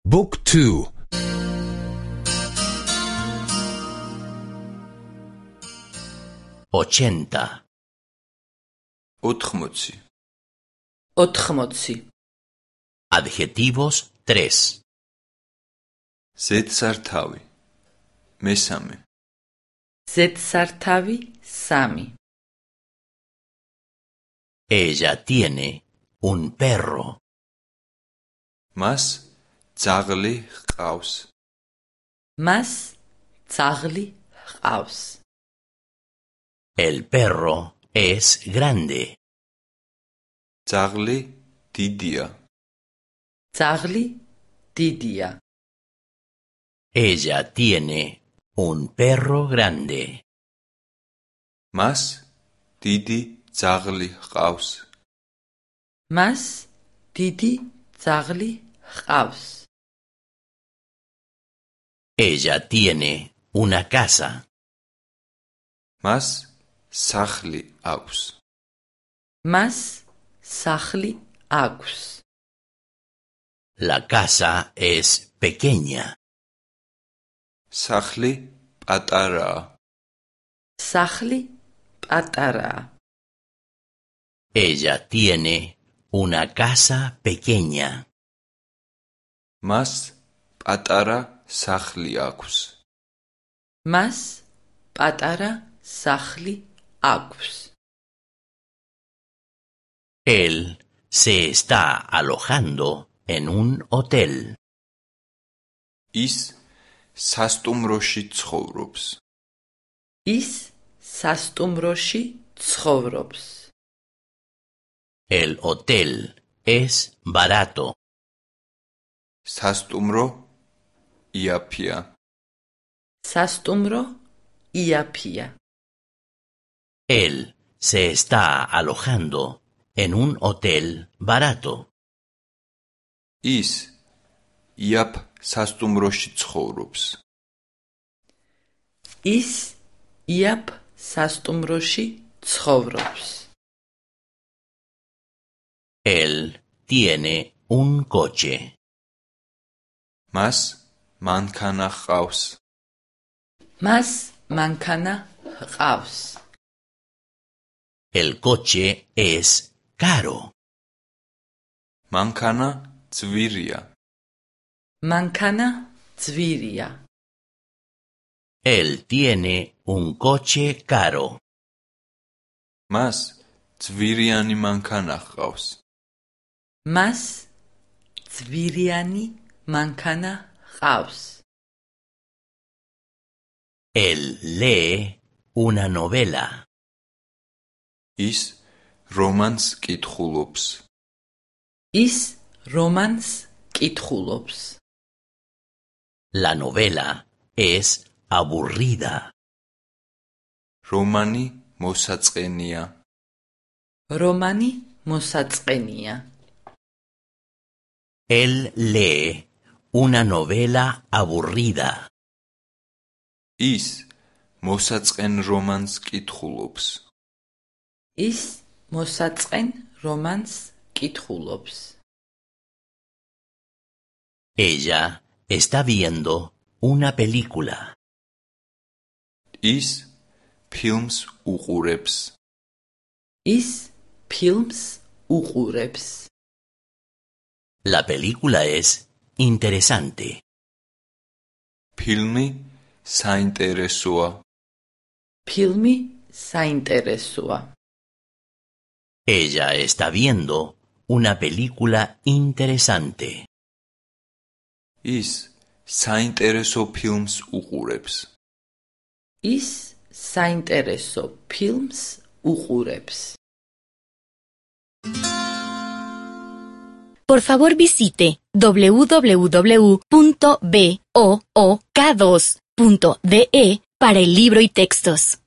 Book 2. 80. 80. 80. Adjetivos 3. ზედსართავი მესამე. ზედსართავი 3. Ella tiene un perro. მას ძაღლი ჰყავს. მას ძაღლი ჰყავს. El perro es grande. ძაღლი დიდია. ძაღლი დიდია. Ella tiene un perro grande. მას დიდი ძაღლი ჰყავს. მას დიდი ძაღლი ჰყავს. Ella tiene una casa. მას სახლი აქვს. მას სახლი აქვს. La casa es pequeña. სახლი პატარაა. სახლი პატარაა. Ella tiene una casa pequeña. მას პატარა სახლი აქვს. მას პატარა სახლი აქვს. Él se está alojando en un hotel. ის სასტუმროში ცხოვრობს. ის სასტუმროში ცხოვრობს. El hotel es barato. სასტუმრო იაფია. სასტუმრო იაფია. Él se está alojando en un hotel barato. ის იაფ სასტუმროში ცხოვრობს. ის იაფ სასტუმროში ცხოვრობს. Él tiene un coche. მას მანქანა ჰყავს. მას მანქანა ჰყავს. El coche es caro. მანქანა ძვირია. მანქანა ძვირია. Él tiene un coche caro. მას ძვირიანი მანქანა ჰყავს. მას ძვირიანი მანქანა ჰყავს. Él lee una novela. ის რომანს კითხულობს. ის რომანს კითხულობს. La novela es aburrida. რომანი მოსაწყენია. რომანი მოსაწყენია. Él lee una novela aburrida. ის მოსაწყენ რომანს კითხულობს. ის მოსაწყენ რომანს კითხულობს. Ella está viendo una película. ის ფილმს უყურებს. ის ფილმს უყურებს. La película es interesante. ფილმი საინტერესოა. ფილმი საინტერესოა. Ella está viendo una película interesante. ის საინტერესო ფილმს უყურებს. ის საინტერესო ფილმს უყურებს. Por favor visite www.book2.de para el libro y textos.